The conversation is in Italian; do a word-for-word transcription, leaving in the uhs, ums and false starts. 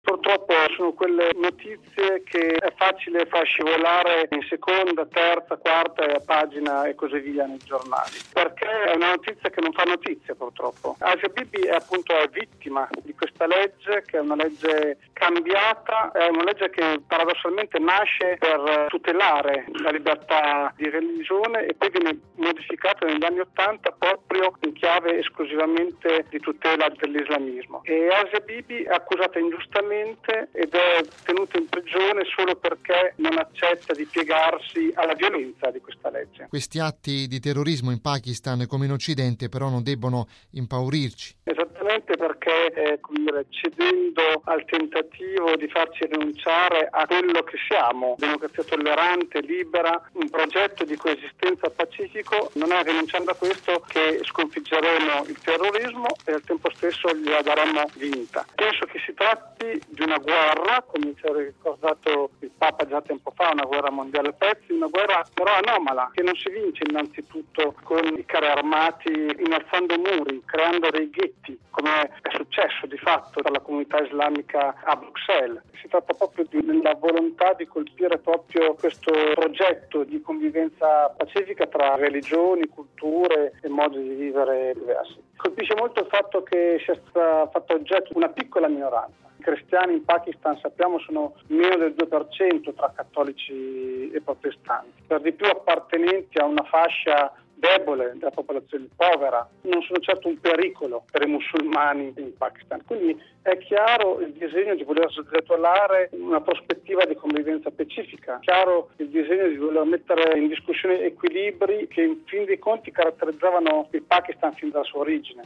Purtroppo sono quelle notizie che è facile far scivolare in seconda, terza, quarta pagina e così via nei giornali, perché è una notizia che non fa notizia purtroppo. Asia Bibi è appunto è vittima di questa legge, che è una legge cambiata, è una legge che paradossalmente nasce per tutelare la libertà di religione e poi viene modificata negli anni Ottanta proprio in chiave esclusivamente di tutela dell'islamismo. E Asia Bibi è accusata ingiustamente ed è tenuta in prigione solo perché non accetta di piegarsi alla violenza di questa legge. Questi atti di terrorismo in Pakistan come in Occidente però non debbono impaurirci. Esattamente, perché eh, come dire, cedendo al tentativo di farci rinunciare a quello che siamo, democrazia tollerante, libera, un progetto di coesistenza pacifico, non è rinunciando a questo che sconfiggeremo il terrorismo e al tempo stesso gliela daremo vinta. Penso che si tratti di una guerra, come ci ha ricordato il Papa già tempo fa, una guerra mondiale a pezzi, una guerra però anomala, che non si vince innanzitutto con i carri armati innalzando muri, creando dei ghetti, come è successo di fatto per la comunità islamica a Bruxelles. Si tratta proprio della volontà di colpire proprio questo progetto di convivenza pacifica tra religioni, culture e modi di vivere diversi. Colpisce molto il fatto che sia stata fatta oggetto una piccola minoranza. I cristiani in Pakistan, sappiamo, sono meno del due per cento tra cattolici e protestanti, per di più appartenenti a una fascia debole della popolazione povera, non sono certo un pericolo per i musulmani in Pakistan. Quindi è chiaro il disegno di voler sgretolare una prospettiva di convivenza pacifica, chiaro il disegno di voler mettere in discussione equilibri che in fin dei conti caratterizzavano il Pakistan fin dalla sua origine.